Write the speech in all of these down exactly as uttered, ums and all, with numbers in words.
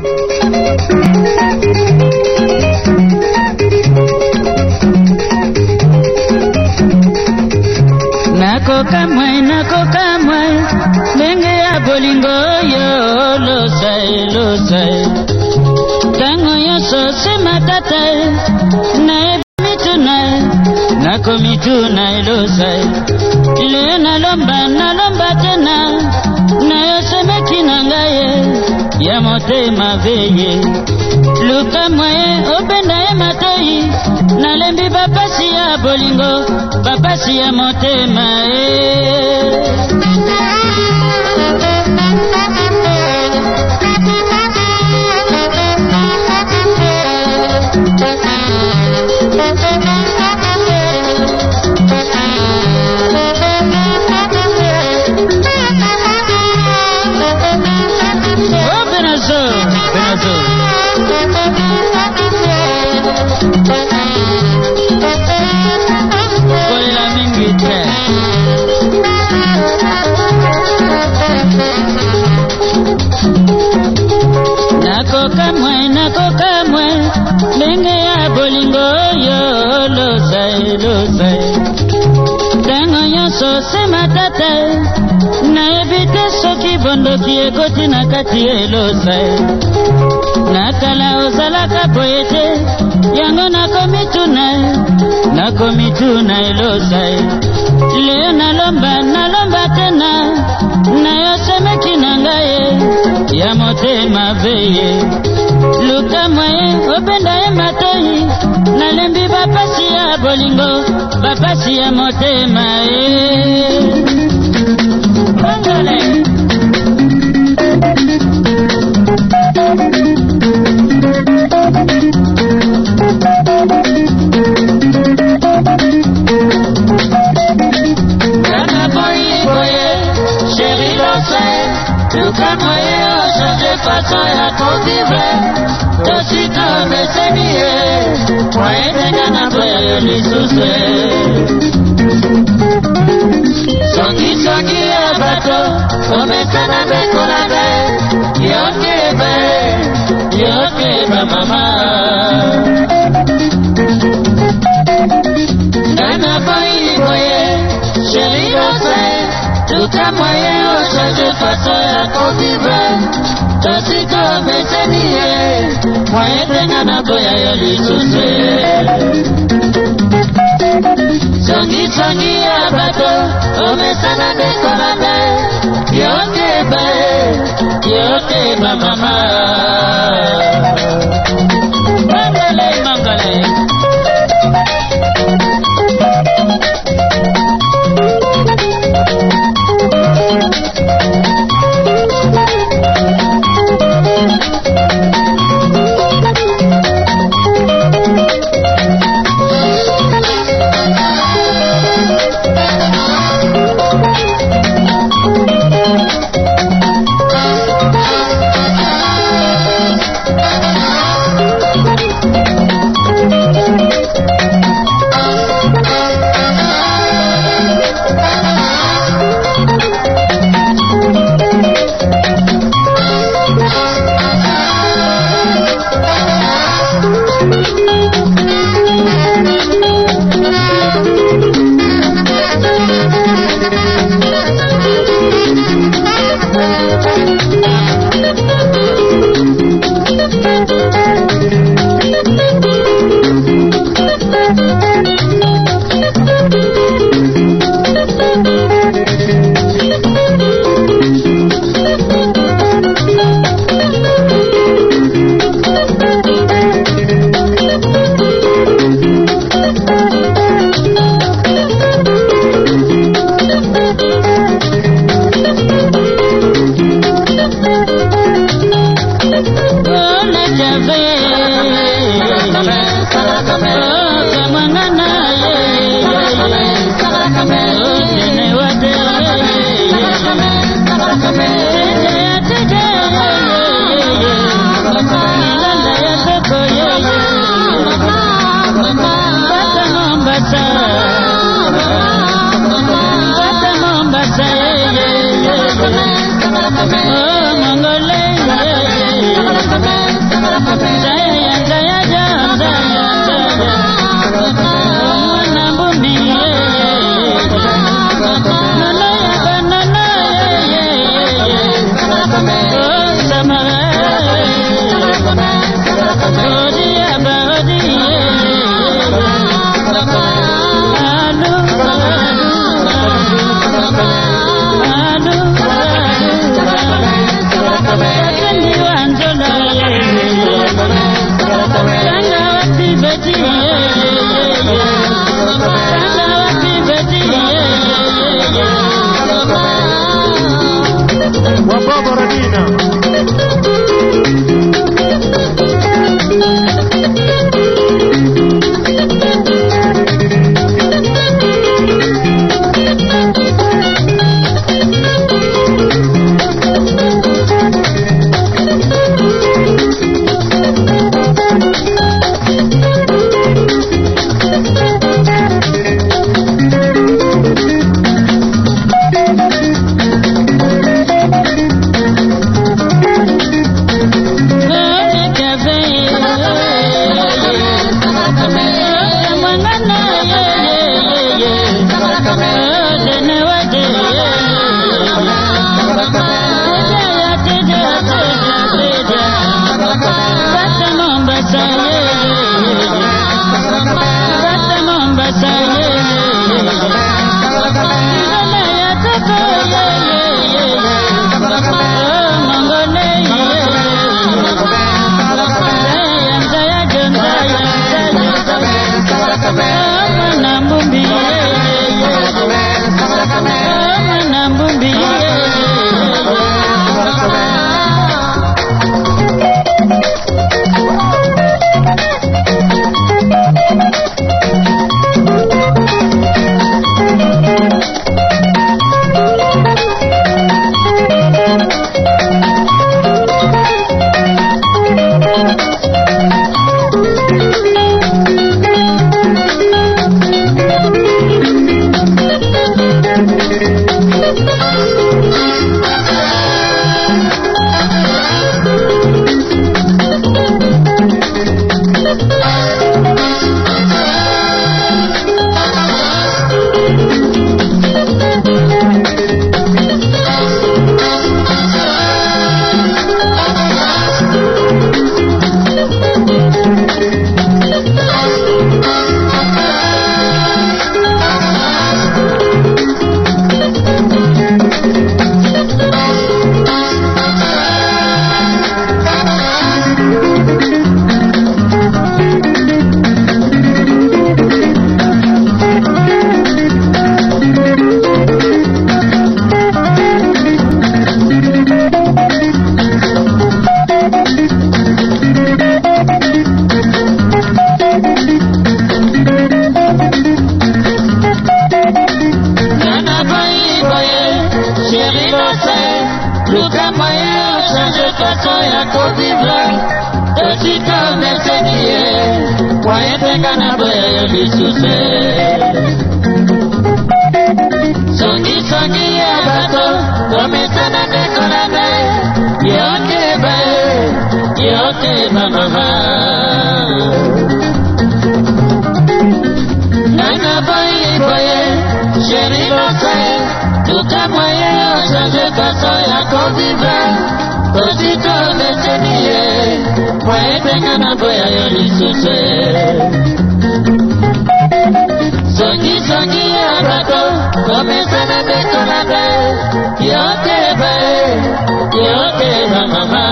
Nako kamwe, nako kamwe, lenge ya bolingo yo, lo sai, lo sai. Tango yo so se matata, na ebi tuna, nako mituna lo sai. Le na lomba, na lomba tena, na yo se mekina ngaye, ya motema veye. Luka mwe, obenda e matoi, na lembi bapasi ya bolingo, bapasi ya motema e. Oh, Benazo, Benazo. Kolela mingi te. Nako kamwe, nako kamwe, lenge ya bolingo yo, lo sai, lo sai. Tango yo so se matata, na ebite soki bondo ki ekoti na kati elo sai. Nakala ozalaka poete, yango nakomituna, nakomituna elo sai. Leo nalomba, nalomba tena, na yo semeki na ngaye, ya motema veye. Luka mwaye, obenda e matoi, nalembi bapasi ya bolingo, bapasi ya motema e. Bangale. Kana boy boye, chéri lo sai, luka moye o change façon ya convivre, tosito mesenie, moye tengana boye lisuse. Songi songi abato, omesana bekolade, yoke be, yoke ba mama. Nana boy boye, chéri lo sai, luka moye o change façon ya convivre, tosito mesenie, moye tengana boye lisuse. Songi songi abato, omesana bekolade, yoke be, yoke ba mama. Mangale, mangale. Oh, Mongole, ya kovivre tosika meseni ye wayetenga na boya yo lisuse songi songi ya bato komesana nekolana yoke bae yoke mama nanga boye boye chéri losae tuka moye change façon ya kovivre tosika meseni ye wayetenga na boya yo lisuse songi songi ya bato komesana nekolana yoke bae yoke mama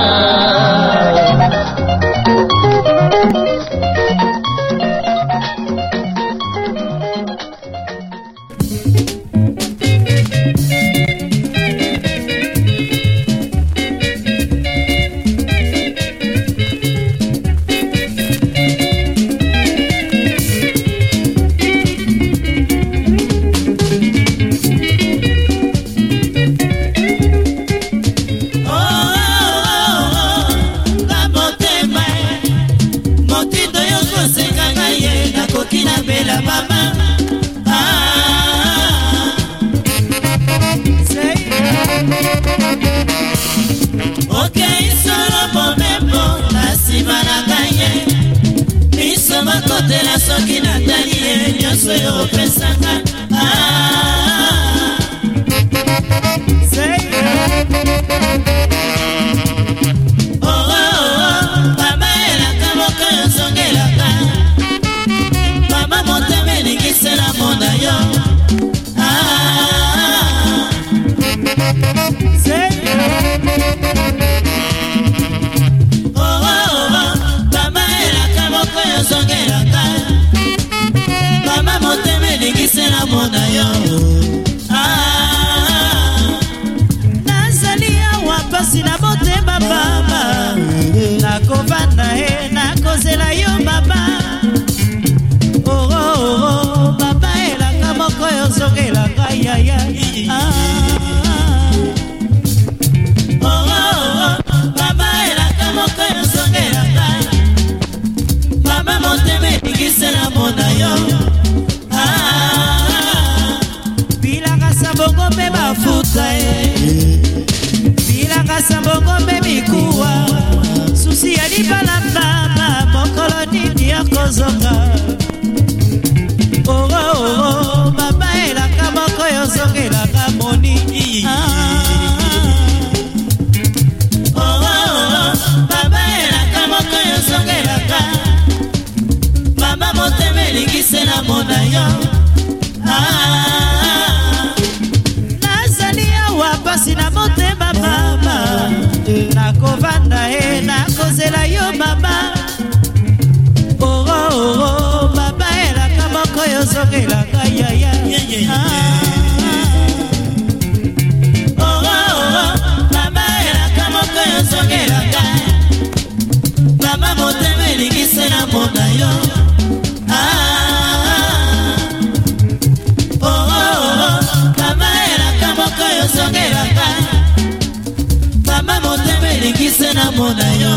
Kotela soki natali ye nyonso yo opesanga mama elaka moko yo zongelaka mama motema elingisela mona yo zongelaka mama motema elingisela mona yo nazali awa mpasi na motema mama nakovanda e nakozela yo mama oo mama elaka moko yo zongelaka yaya mama elaka moko yo zongelaka mama motema elingisela mona yo bilanga sambongo mpe bafuta e bilanga sambongo mpe mikuwa susi ya libala mama mokolo nini ya kozonga oo mama elaka moko yo zongelaka moni mama elaka moko yo zongelaka mama motema elingisela mona yo nazali awa mpasi na motema mama nakovanda e nakozela yo mama oo mama elaka moko yo zongelaka yaya mama elaka moko yo zongelaka mama motema elingisela mona yo mama elaka moko yo zongelaka mama motema elingisela mona yo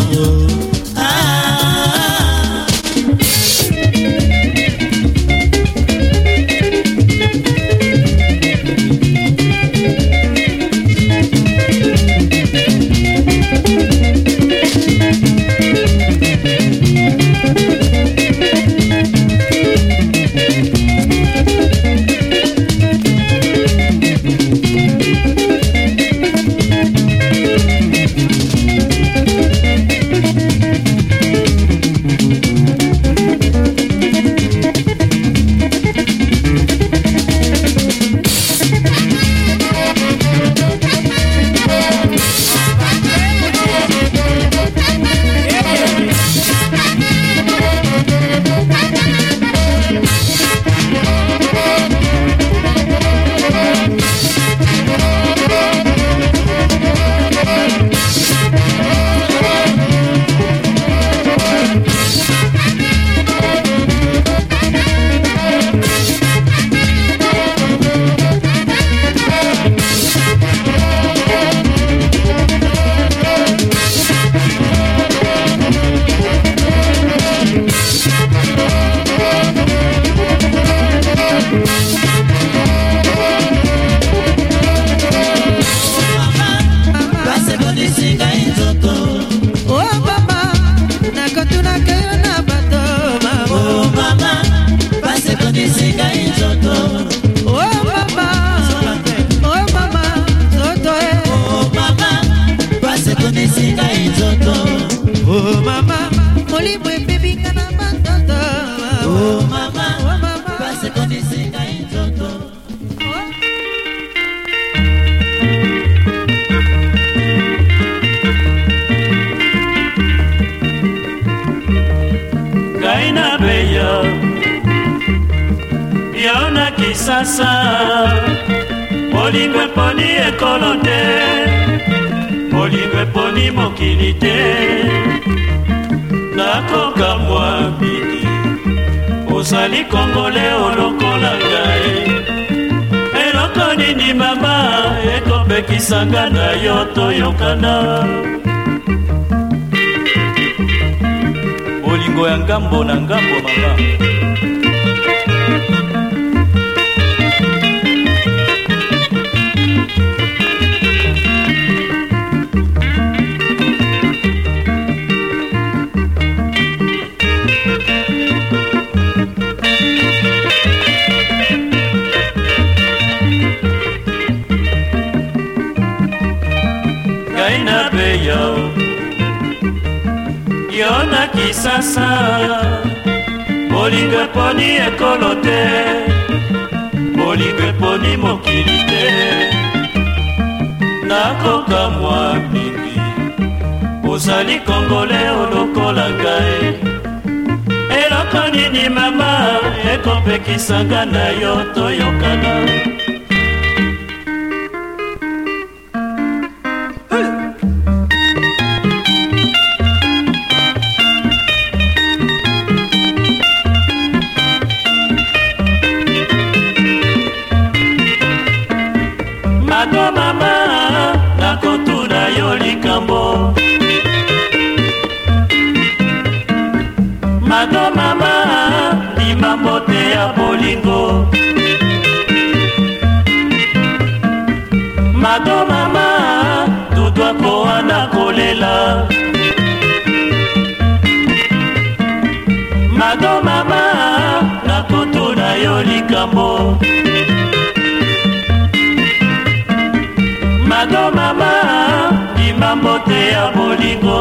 beyo yona kisasa bolingo eponi ekolo te bolingo eponi mokili te nakoka mwa mingi ozali kongole olokola ngai eloko nini mama ekopekisanga na yo toyokana bolingo ya ngambo na ngambo mama Gaina beyo yona kisasa bolingo eponi ekolo te bolingo eponi mokili te nakoka mwa mingi ozali kongole olokola ngai eloko nini mama ekopekisanga na yo toyokana Mado mama nakotuna yo likambo Mado mama limambo te ya bolingo Mado mama tutwa koana kolela Mado mama nakotuna yo likambo Mado mama limambo te ya bolingo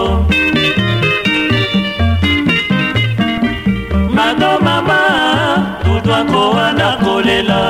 Mado mama tutwa koana kolela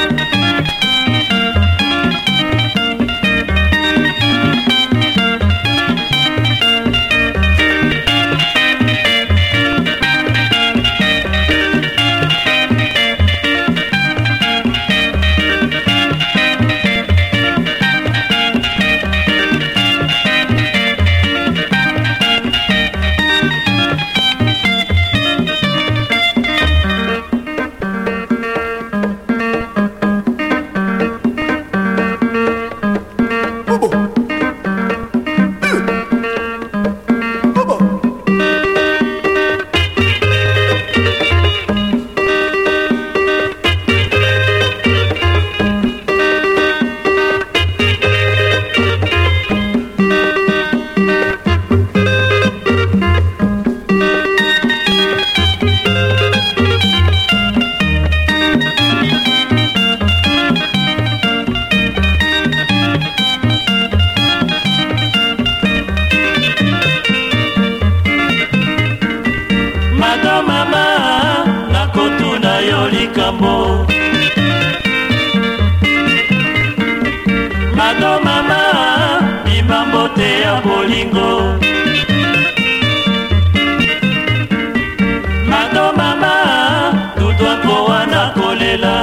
Mado mama nakotuna yo likambo Mado mama limambo te ya bolingo Mado mama tutwa koana kolela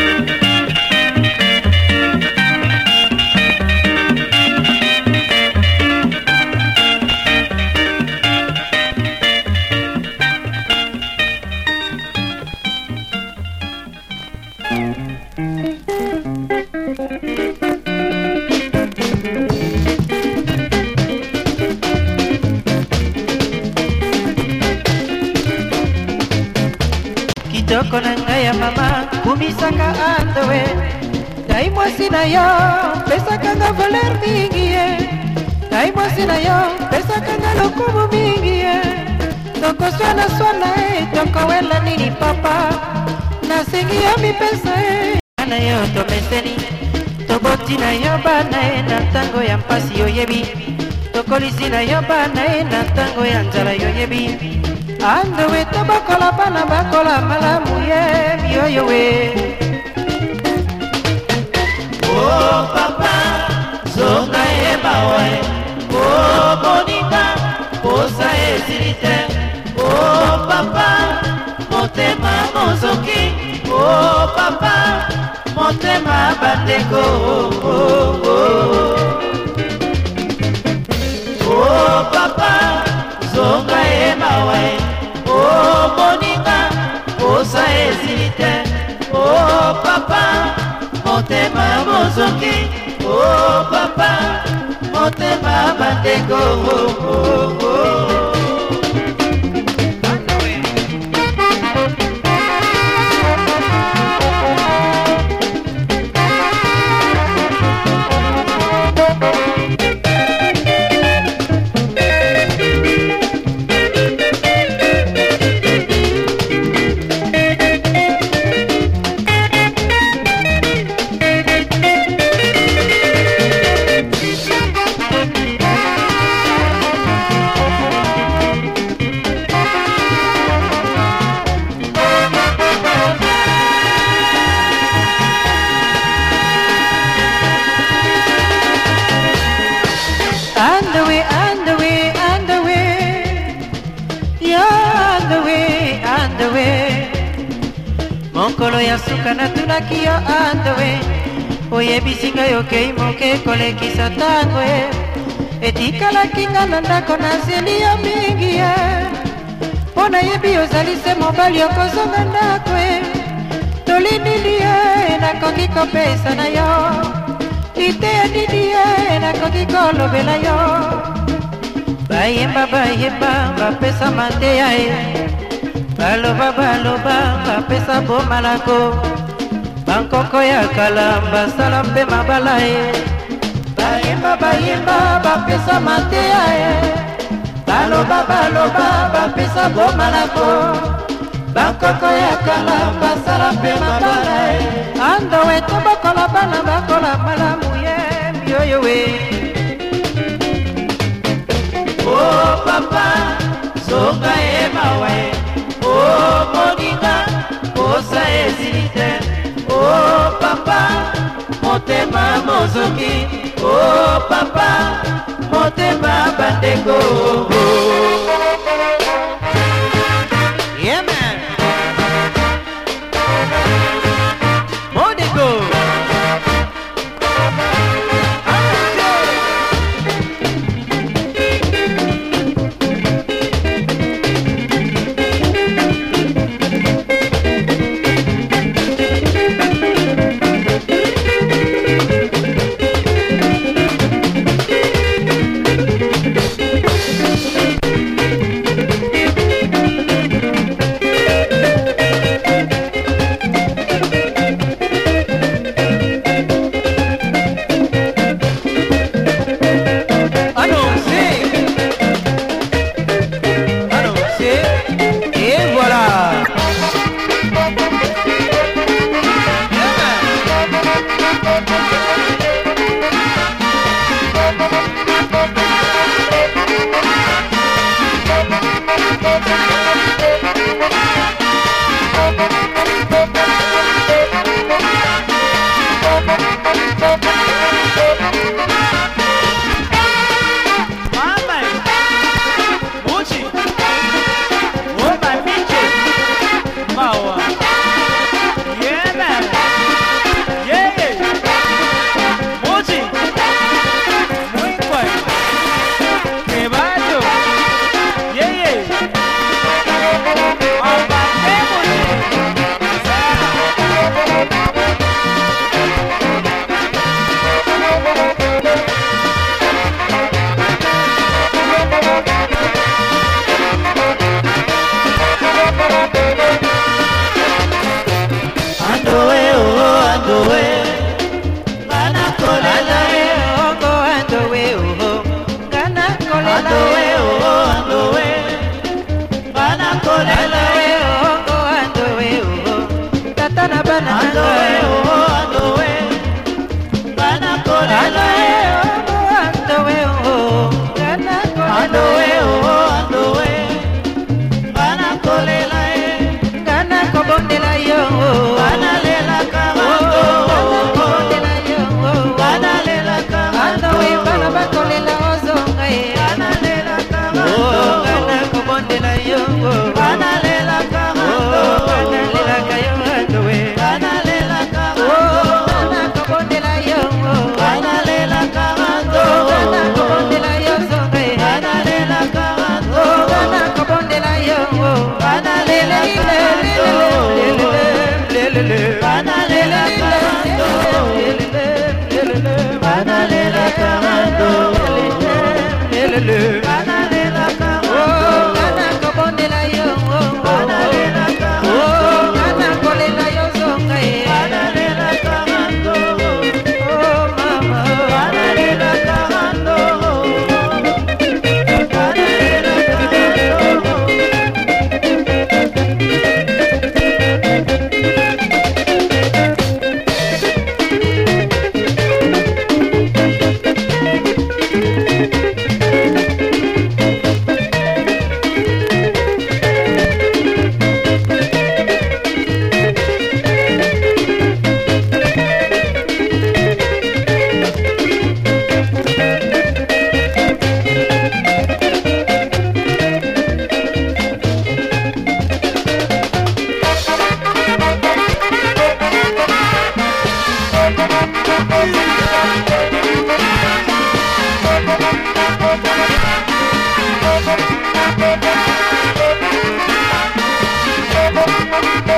Kitoko na ngai ya mama kumisaka andowe Dai mwasi na yo pesaka nga voler mingi ye Dai mwasi na yo pesaka nga lokumu mingi ye Toko swana swana e toko wela nini papa Nasengi ya mipesa e Ana yo tomeseni Toboti na yo bana e na tango ya mpasi yo yebi Tokolisi na yo bana e na tango ya nzala yo yebi Ando we tabakola bana bakola malamu ye miyoyo we Oh papa zonga e bawe Oh bonika posa e zilite Oh papa motema bandeko. Oh papa zonga e mawe, oh moninga osa ezite. Oh papa motema mozoki, oh papa motema bandeko. Oh, oh, oh. Monkolo ya suka na tunaki yo andowe, oyebisinga yo kei moke kolekisa tango e. Etikalaki nga na ndako nazeli yo mingi ye, mpo nayebi ozali se mobali okozonga ndako e. Tolinili ye nakoki kopesa na yo, liteya nini ye nakoki kolobela yo. Bayemba bayemba bapesa mateya e, baloba baloba bapesa bomalako. Bankoko ya kala basala mpe mabala e, bayemba bayemba bapesa mateya e, baloba baloba bapesa bomalako. Bankoko ya kala basala mpe mabala e. Andowe tobokola bana bakola malamu ye mioyo we. Oh papa zonga e mawe, oh moninga osa ezilite. Oh papa motema mozoki, oh papa motema bandeko. Yeah man, Modego.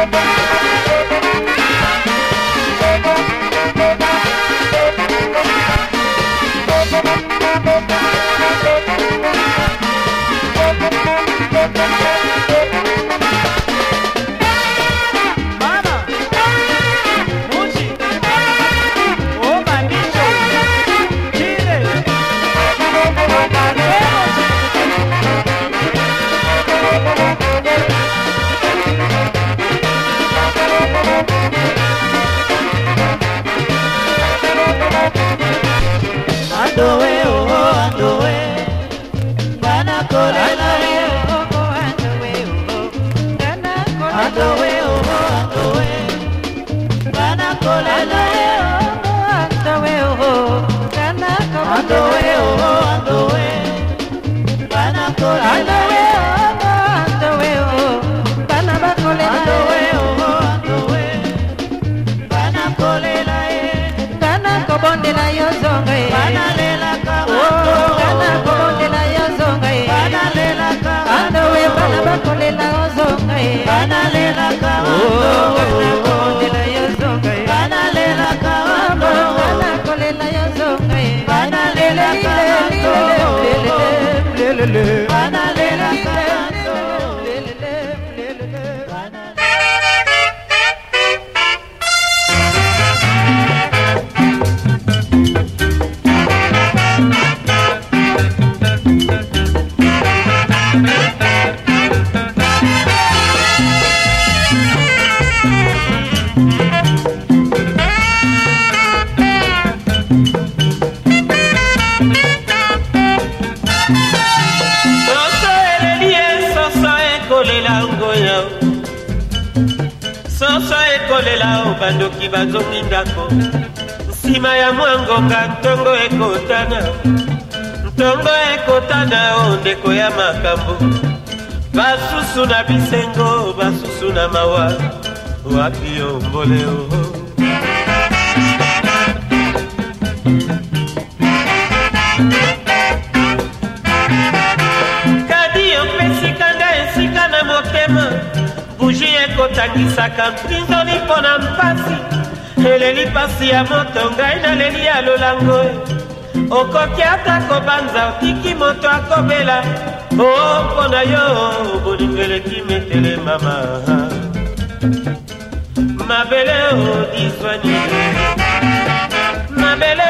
bandoki bazongi ndako nsima ya mwangonga ntongo ekotana ntongo ekotana o ndeko ya makambo basusu na bisengo basusu na mawa wapi yo mbole o kadi opesika nga esika na motema buji ekotangisaka mpinzoli mpo na mpasi eleli pasi ya moto ngai naleli ya lolango okoki ata kobanza otiki moto akobela o mpo na yo bolingo eleki metele mama mabele o diswani mabele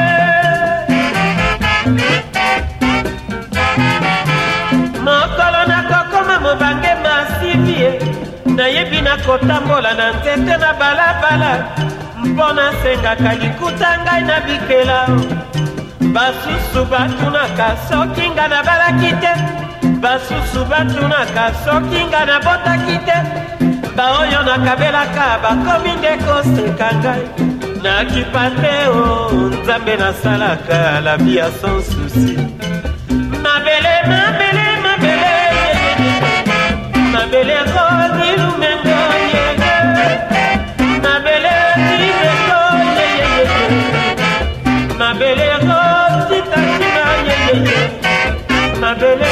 mokolo nakokoma mobange masivie nayebi nakotambola na nzete na balabala mpo nasengaka likuta ngai na bikela basusu batunaka soki nga nabalaki te basusu batunaka soki nga nabotaki te baoyo nakabelaka bakomi nde koseka ngai nakipa te o nzambe nasalaka la bia sans souci mabele mabele mabele mabele rodi lumengo yeye mabele dimeko yeye mabele rodi tatima yeye mabele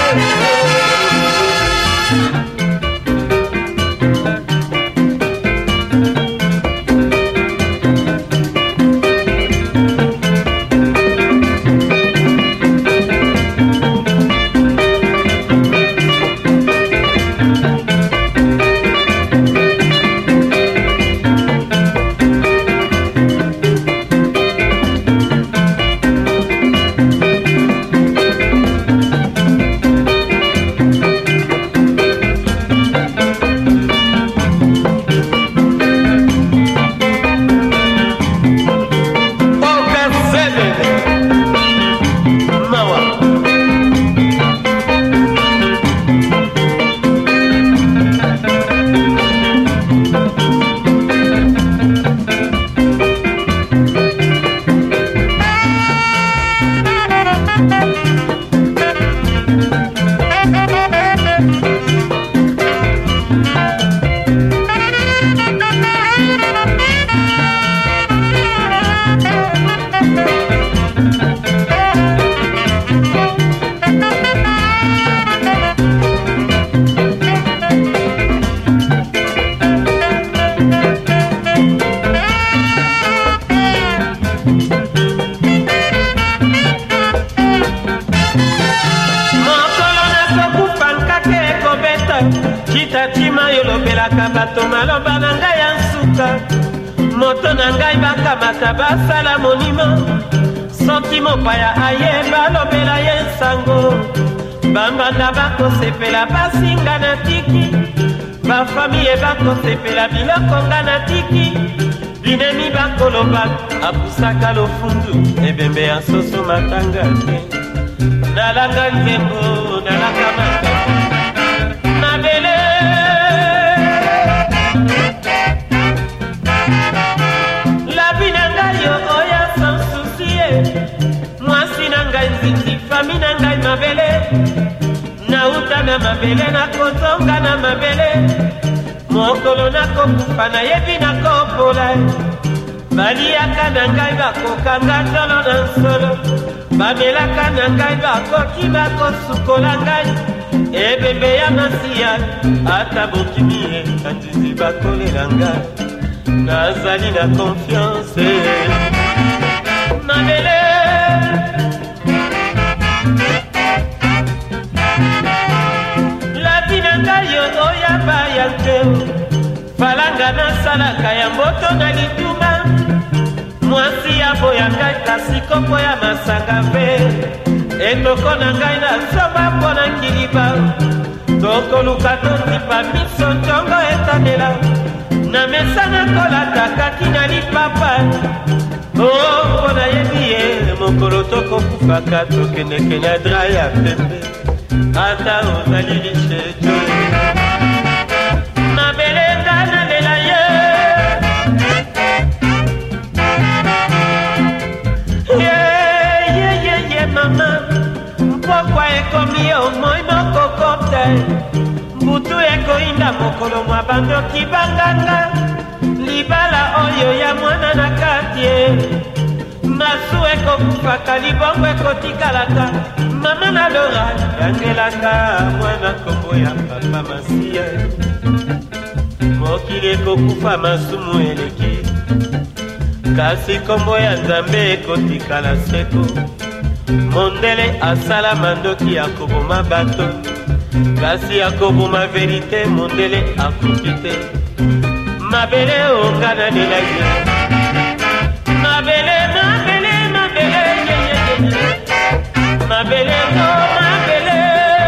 napesaka bato maloba na ngai ya nsuka moto na ngai bakamata basala monima soki mopaya aye balobela ye nsango bambanda bakosepela basinga na tiki bafamiye bakosepela biloko nga na tiki binemi bakoloba apusaka lofundu ebembe ya soso matanga te nalanga nzembo nalanga mata mabele labi na ngai yo oya sans soucie mwasi na ngai nziti fami na ngai mabele nauta na mabele nakozonga na mabele mokolo nakokufa nayebi nakopola baliaka na ngai bakokanga tolo na nsolo bamelaka na ngai bakoki bakosukola ngai ebembe ya masiya ata bokimi ye kandizi bakolela ngai nazali na konfiance mabele labi na ngai yo oya baya te falanga nasalaka ya mboto na lituma mwasi ya boya ngai kasi kopo ya masanga mpe etoko na ngai na soba mpo na nkiliba tokoluka totipa miso ntongo etanela na mesa nakolata kati na lipapa o mpo nayebi ye mokolo tokokufaka tokendeke na dra ya pembe ata ozali lishejo mabele nga nalela ye yeyeyeye mama mpokwa ekomi yo moi mokoko te mbutu ekoinda mokolo mwa bandoki banganga libala oyo ya mwana na kati masu ekokufaka libongo ekotikalaka mama na lora yangelaka mwana kombo ya papa masiya mokili ekokufa masumu eleki kasi kombo ya nzambe ekotikala seko mondele asala mandoki ya koboma bato kasi ya koboma verite mondele akoki te mabele ongana lelaki mabele mabele mabele yeyeye mabele no mabele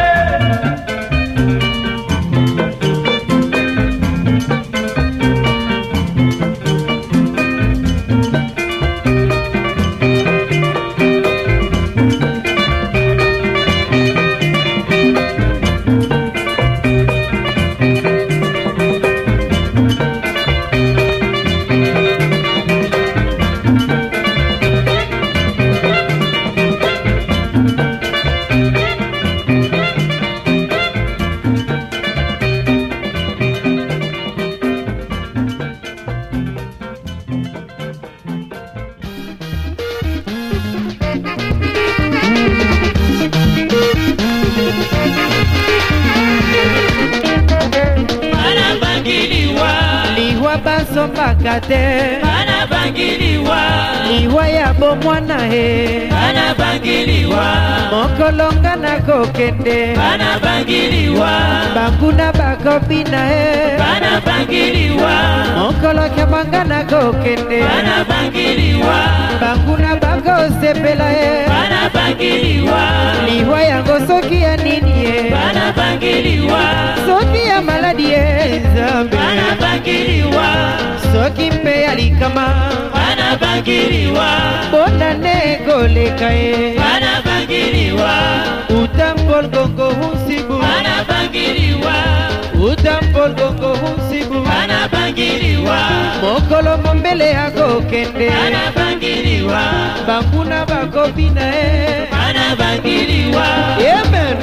Bakate bana bangiliwa liwa ya bomwana he bana bangiliwa mokolonga na kokende bana bangiliwa banguna bakopina he bana bangiliwa mokolo kemanga na kokende bana bangiliwa banguna bakosepela he bana bangiliwa liwa yango soki ya nini he bana bangiliwa soki ya maladi he nzambe bana bangiliwa soki mpe ya likama bana bangiliwa bonane koleka ye bana bangiliwa utambol gongo hunsibu bana bangiliwa utambol gongo hunsibu bana bangiliwa mokolo mombele ya kokende bana bangiliwa banguna bakopina ye bana bangiliwa amen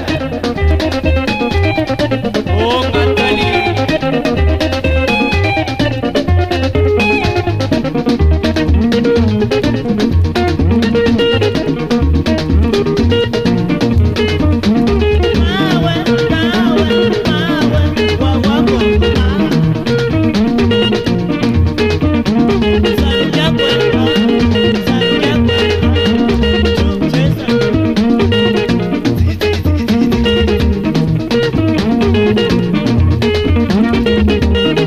oh katali Thank you.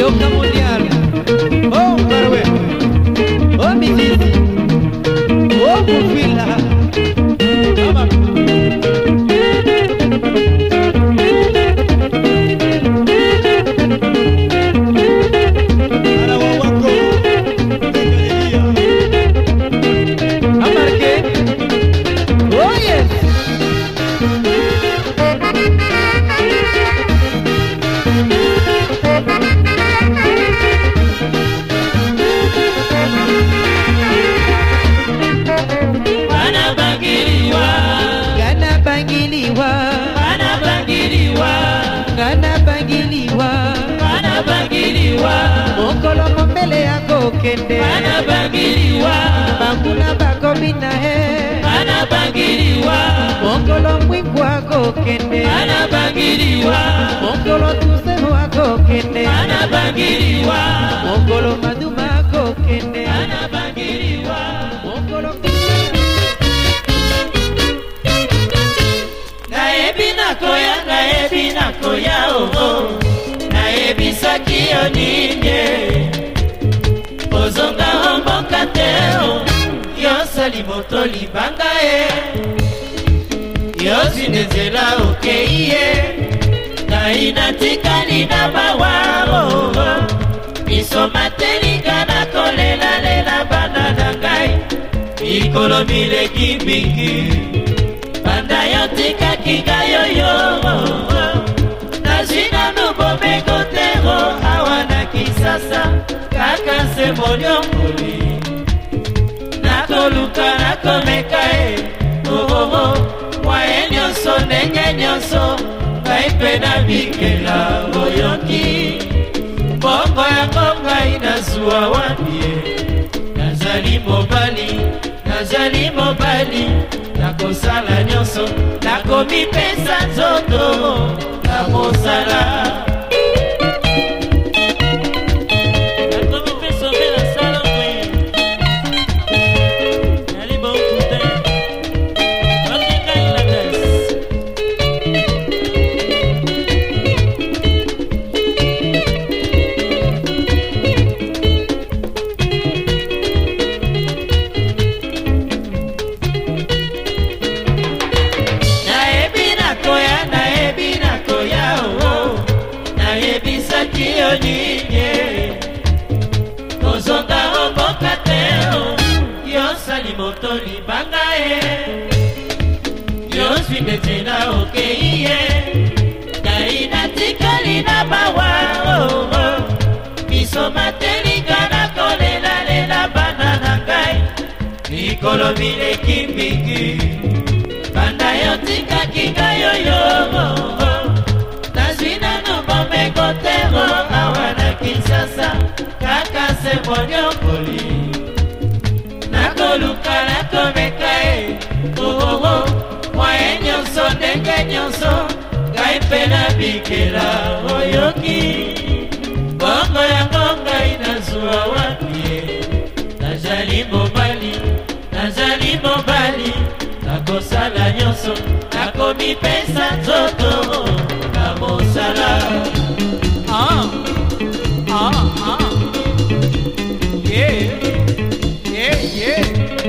Yoka Mondial. Oh, Barwe. Oh, Mizizi. Oh, Mufila. Mama. Mokolo mbele yako kende Bana bangiliwa Bangula bako bina he Bana bangiliwa Mokolo mwimbu wako kende Bana bangiliwa Mokolo tusemu wako kende Bana bangiliwa Mokolo maduma wako kende Bana bangiliwa Mokolo Naebi nakoya naebi nakoya oho Naebisaki yo ninye Ozonga homboka teo Yo sali moto libanga e Yo zinezela okeiye Na inatika nina mawaro Misoma telinga na kolela lela banda dangai Mikolo mile kibiki Banda yotika kinga yoyo Nazina nubo megotero awana kisasa Kaka se monyongoli Nakoluka nakomeka e Oh oh oh Mwae nyonso nenge nyonso Ngaipe na bikela oyoki Bongo ya konga inazua wandie Nazali mobali Nazali mobali Nakosala nyonso Nakomi pesa nzoto Namosala Nakomi pesa mbela sala mwe Nali bon kute Wakinga ilates Kiyo ninye Kozonga homboka teo Yo sali moto libanga e Yo swinde tena okeiye Na inatika lina bawa oh, oh. Misoma telinga na kolela lela banana kai Nikolo mile kimbigi Banda yotika kinga yoyo oh, oh. Nazwina nubo megotero awana kisasa Kaka se monyongoli Nakoluka nakomeka e Oh oh oh Mwae nyonso ndenge nyonso Ngaipe na bikela oyoki Bongo ya ngonga inazua wapie Najali mobali Najali mobali Nakosala nyonso Nakomi pesa nzoto Namosala Ah Ah Ah Yeah Yeah Yeah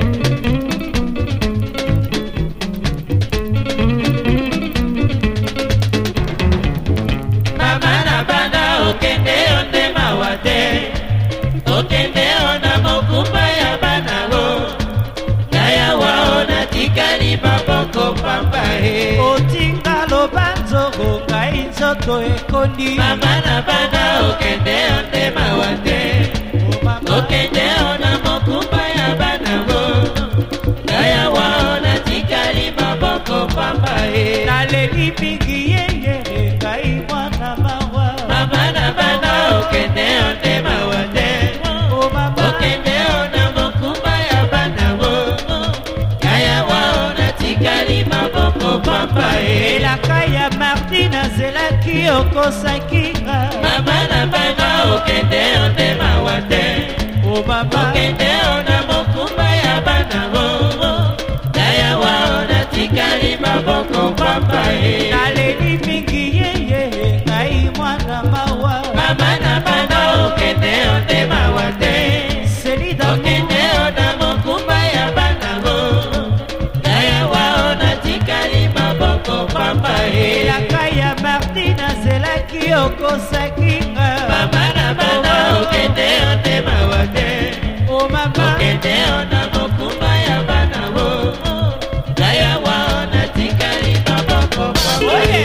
Mama na bana okende onde mawate Okende ona mokumba ya bana go Naya waona tikali baboko pamba he Otinga lo banzo gonga inzoto ekondi Mama na bana okende onde mawate Okende ona mokumba ya bana go Naya waona tikali baboko pamba he Naleli pingi yeye Kai mwana mawa Mama na bana okende onde mawate Okende ona mokumba ya bana go Naya waona tikali baboko pamba he La kaya Martina zelaki okosakinga Mama na bana okende onde mawate O baba Okende ona mokumba ya bana go Naya waona tikali baboko pamba he Naleli mingi yeye Kai mwana mawa Mama na bana osakinga mama na bana okende otema wate okende ona mokumba ya bana wo kaya waona tikali maboko pamoja.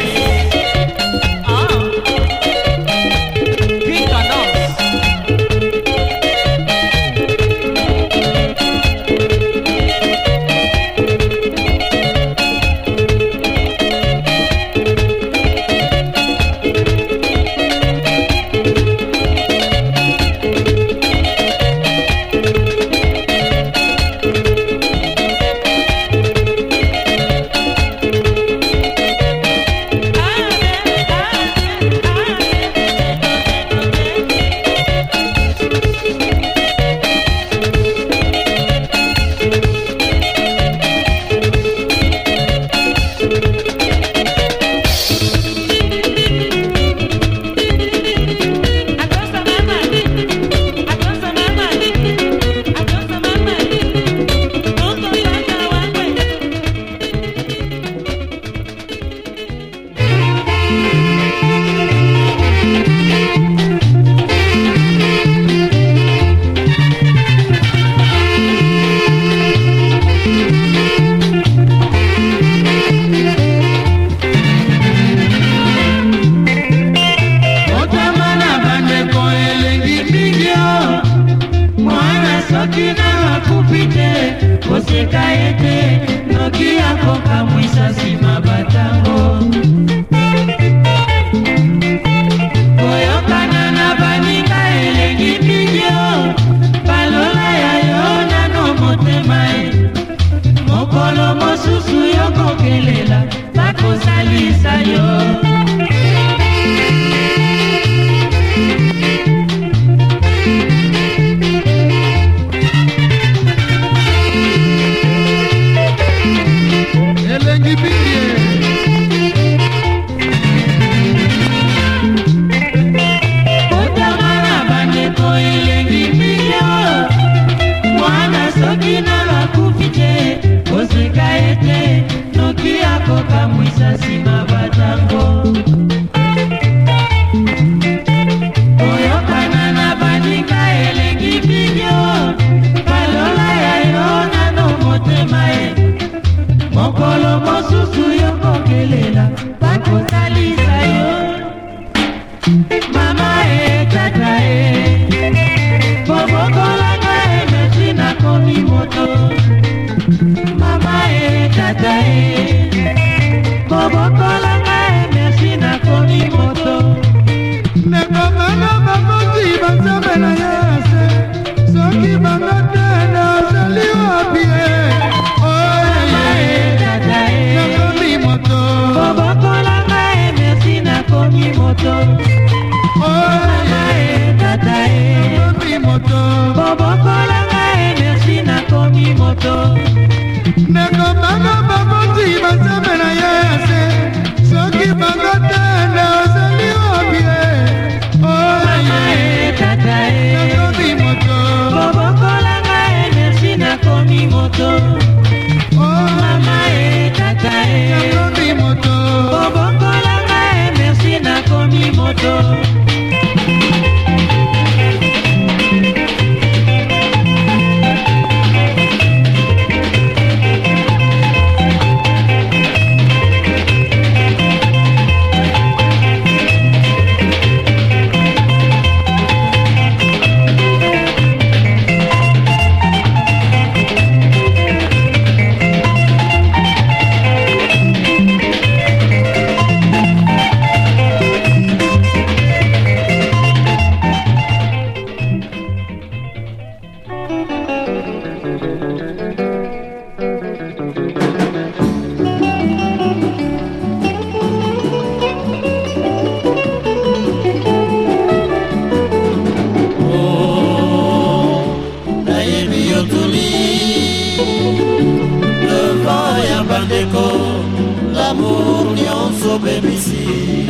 L'amour nyonso bebisi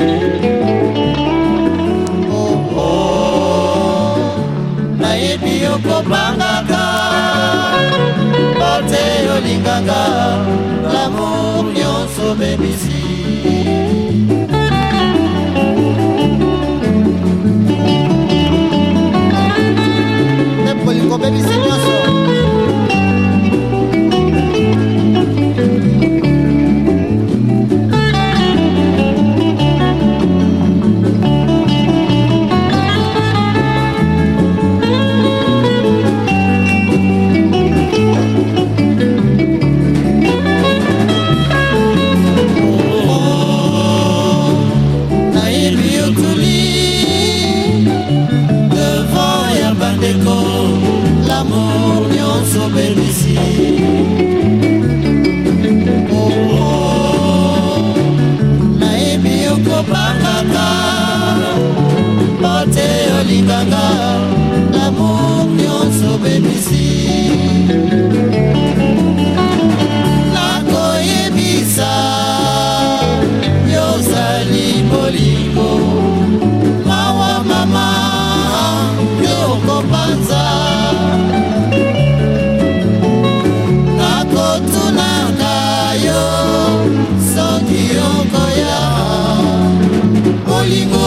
oh oh nayebi okobangaka bote olinganga l'amour nyonso bebisi tobebisi nyonso. L'amour nyonso bebisi. Oh, nayebi okobangaka mpote olinganga. L'amour nyonso bebisi. Nakoyebisa yozali bolingo. Mawa mama yokopanza. Nakotunanga yo soki yokoya. Bolingo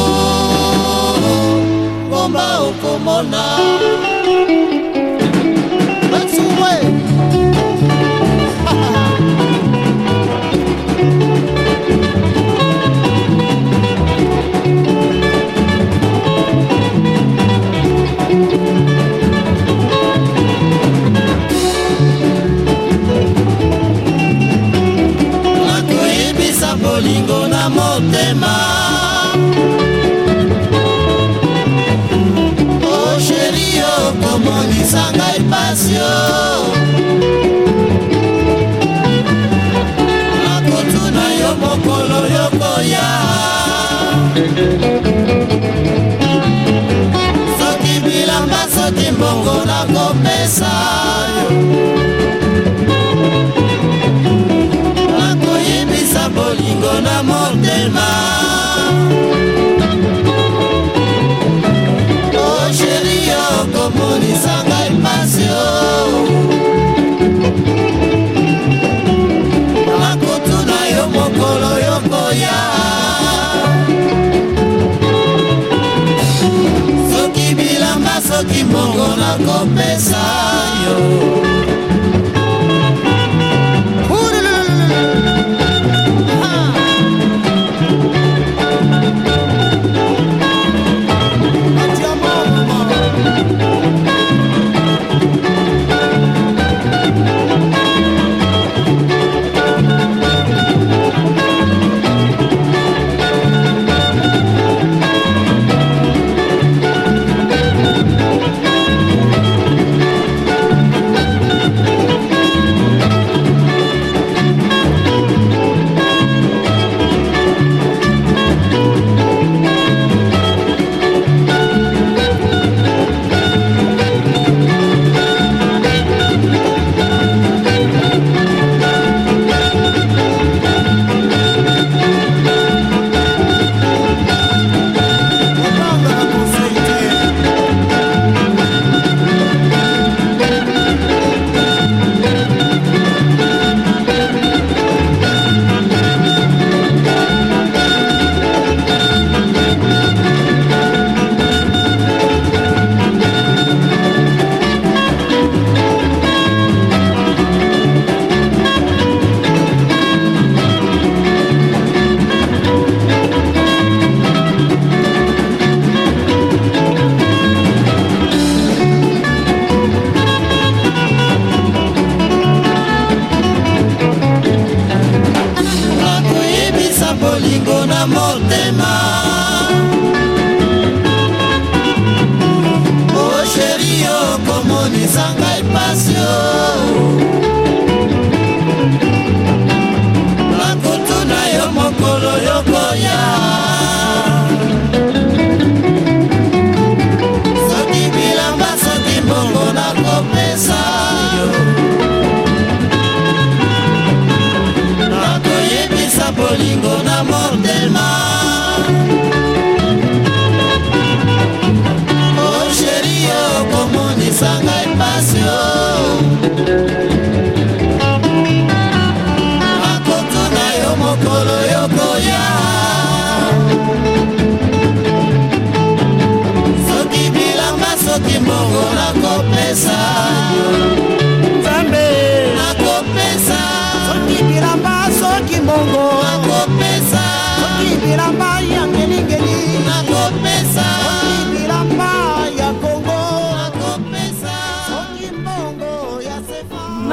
bomba okomona. Batsuwe bolingo na motema. Oh chéri okomonisa ngai pasio. Nakotuna yo mokolo yokoya. Soki bilamba soki mbongo nakopesa yo. Bolingo na motema. Oh chéri okomonisa ngai pasio. Nakotuna yo mokolo yokoya. Soki bilamba soki mbongo nakopesa yo.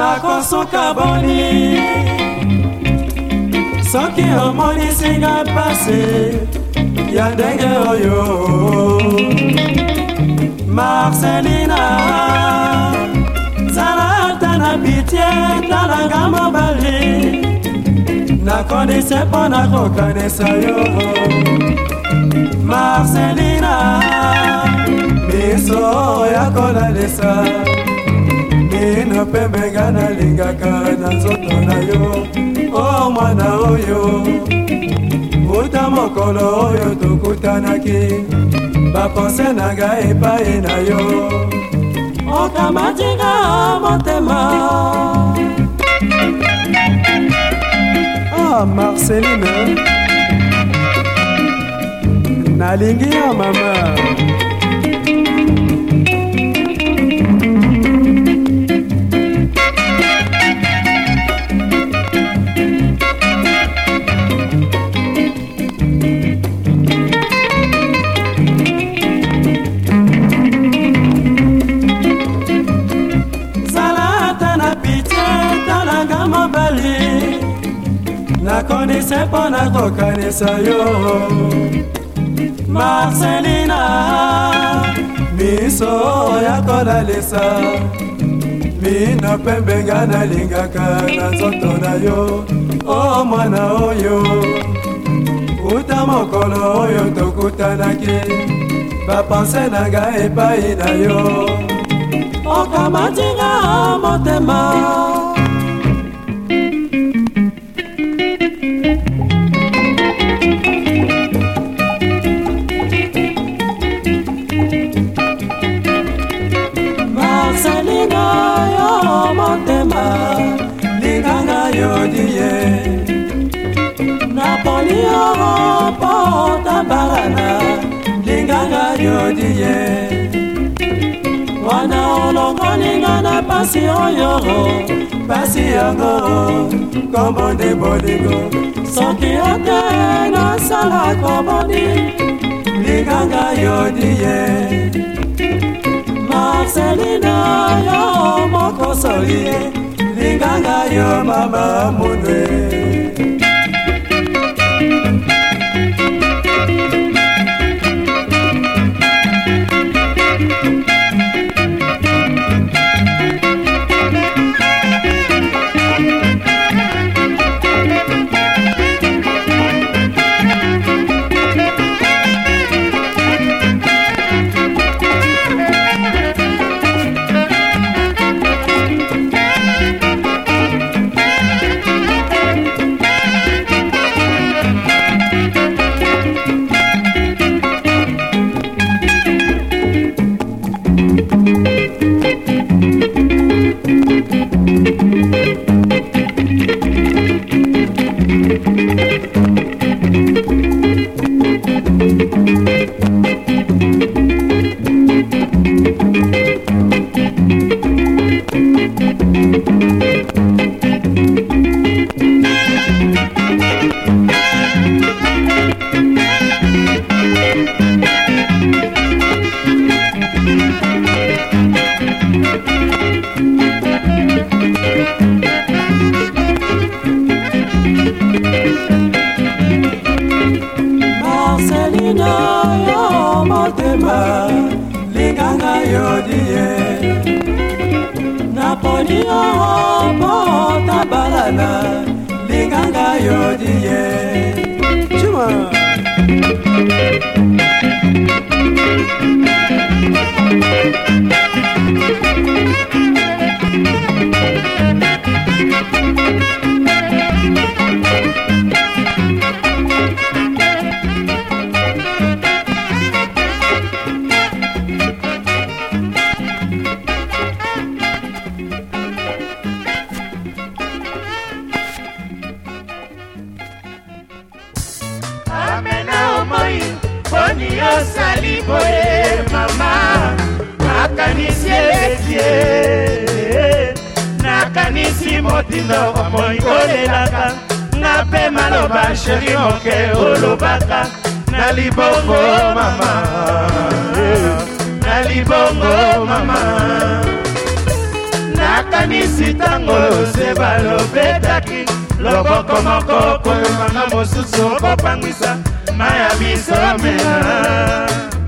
nakosuka boni soki omonisinga pase ya ndenge oyo Marcelina zala ata na pitie talanga mobali nakondise mpo nakokanisa yo Marcelina miso ya kolalisa mino pembenga nalingaka na nzoto na yo o mwana oyo uta mokolo oyo tokutanaki baponse na ngai epai na yo okamatinga motema. Ah, Marceline nalingi yo mama. Nakondise mpo nakokanisa yo Marcelina miso ya kolalisa mino pembenga nalingaka na nzoto na yo o mwana oyo uta mokolo oyo tokutanaki baponse na ngai epai na yo okamatinga motema. Marcelina yo motema linganga yo diye naponi yo pota barana linganga yo diye wana olongo lingana pasi oyo pasi yango kombo nde bolingo soki ote nasala koboni linganga yo diye Marcelina yo mokosoli linganga yo mama munwe. Marcelina yo motema linganga yo diye naponi yo pota balana linganga yo diye chuma. Boni yo sali boye mama nakanisi eletie nakanisi motindo moi kolelaka nape maloba sheri moke olobaka na libongo mama na libongo mama naka nakanisi tango se balobetaki loboko moko koyokanga mosusu okopangwisa maya biso mena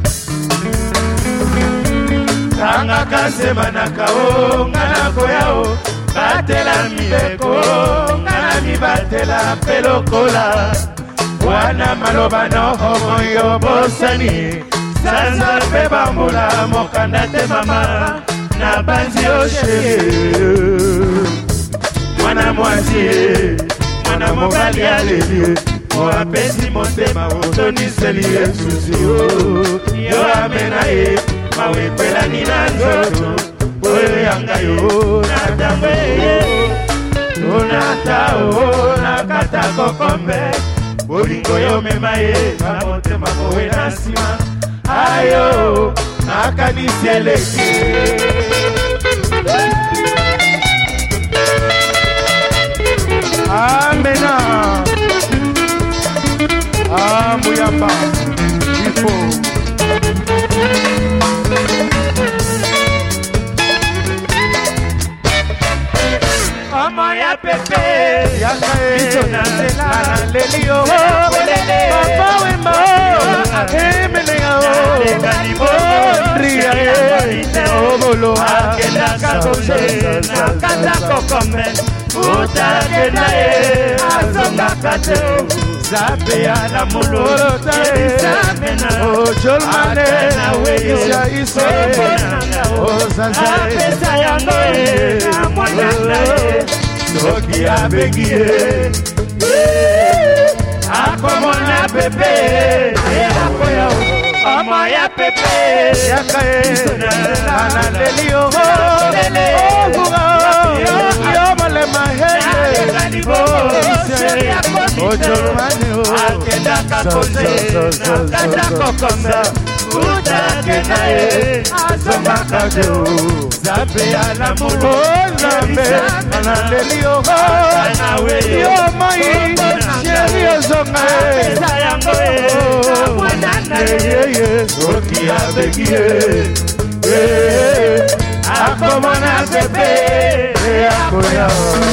tanga kasemanaka o ngana koyao batela mileko ngana mibatela pelokola wana maloba nohomo yo bosani sanza mpe bambula mokanda te mama na banzi o sheri mwana mwasi mwana mobali aleli oapesi motema otoniseli esusi yo amena ye mawekwelani na nzoto oyo yanga yo natango eye onata o nakata kokombe bolingo yo mema ye na motema mowe na nsima ayo nakanisi eleki amena amuyamba ifo Ama ya pepe biso na nzela lelio papa wema emene yao ondria obolo akendaka koze nakata kokome utakenda ye azongaka te zape ya na mulolo ebisamena ojolmane isa iso apesa yango ye na mwananga ye soki abengi ye akomona pepe akoya ama ya pepe analeli yomalema ojolmane akendaka koze nakata kokombe utakenda ye azongaka te zape ya na mulu zambe analeli yo moi sheri ozonga ye soki abengi ye akomona pepe akoya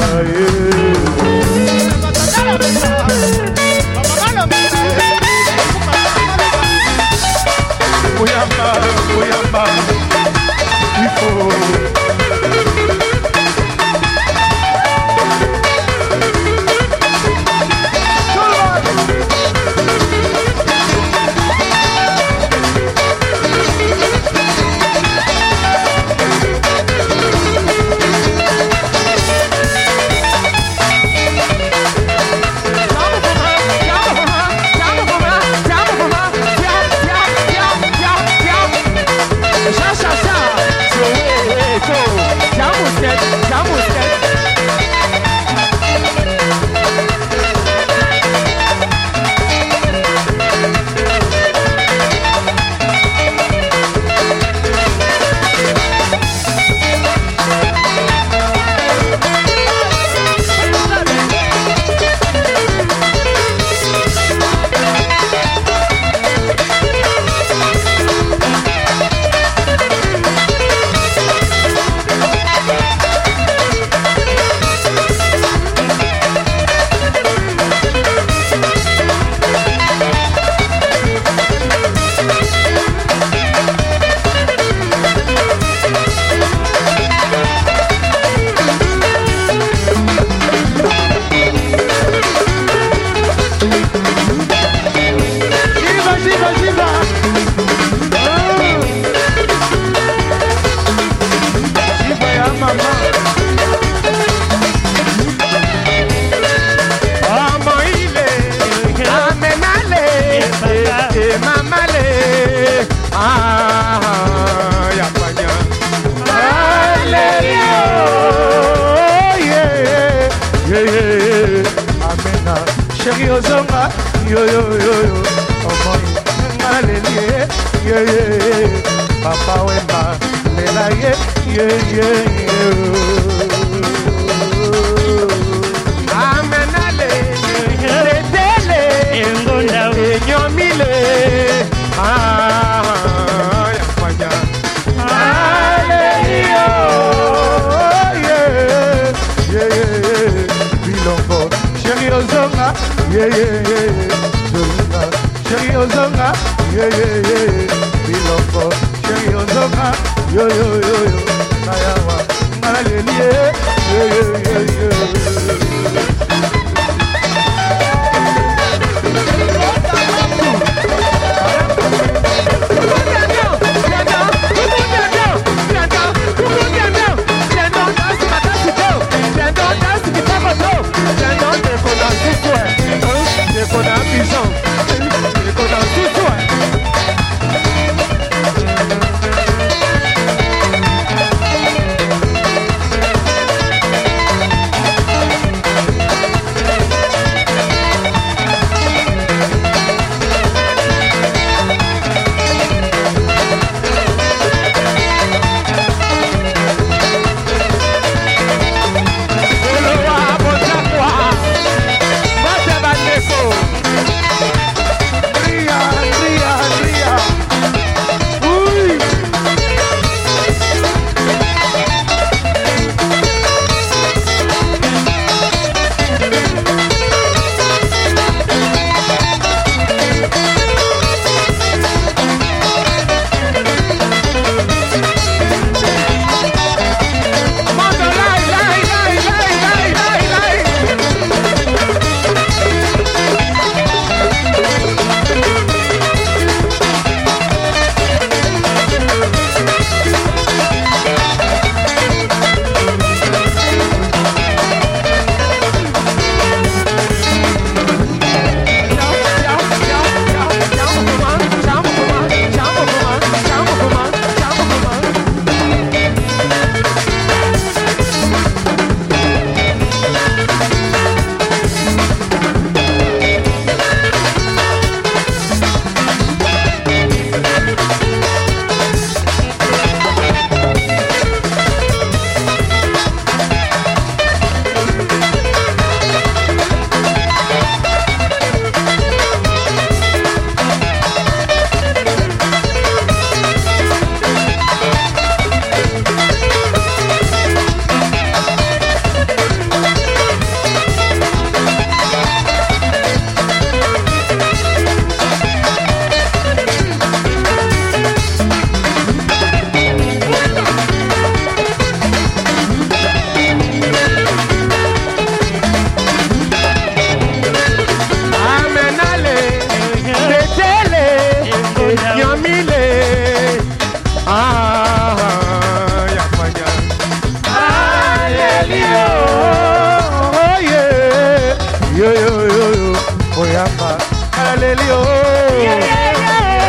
Kuyamba, kuyamba, ifo. Sheri ozonga yo yo yo yo omoi ngaleli ye ye papa wemba lela ye ye ye amenale letele engonda enyomile ah ya kwanya alelio ye yeah, yeah, yeah. Zulunga, Sherry Ozonga, yeah, yeah, yeah. Biloko, Sherry Ozonga, yo, yo, yo, yo. Nayawa, Naleli, yeah, yeah, yeah, yeah.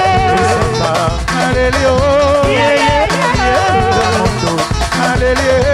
Hallelujah.